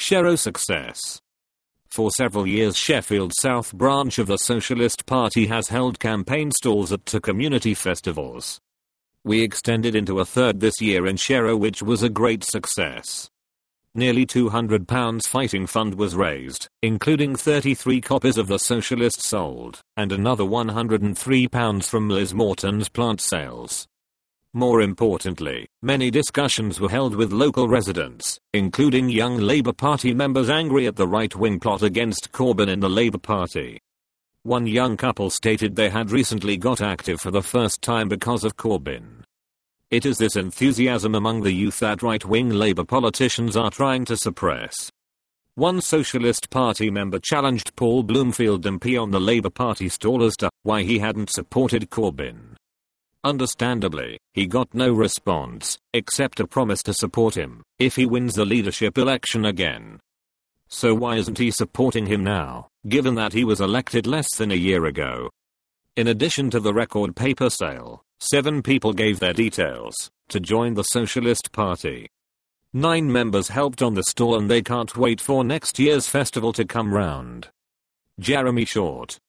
Sherrow success. For several years, Sheffield South branch of the Socialist Party has held campaign stalls at two community festivals. We extended into a third this year in Sherrow, which was a great success. Nearly £200 fighting fund was raised, including 33 copies of The Socialist sold, and another £103 from Liz Morton's plant sales. More importantly, many discussions were held with local residents, including young Labour Party members angry at the right-wing plot against Corbyn in the Labour Party. One young couple stated they had recently got active for the first time because of Corbyn. It is this enthusiasm among the youth that right-wing Labour politicians are trying to suppress. One Socialist Party member challenged Paul Bloomfield MP on the Labour Party stall as to why he hadn't supported Corbyn. Understandably, he got no response, except a promise to support him if he wins the leadership election again. So why isn't he supporting him now, given that he was elected less than a year ago? In addition to the record paper sale, 7 people gave their details to join the Socialist Party. 9 members helped on the stall and they can't wait for next year's festival to come round. Jeremy Short,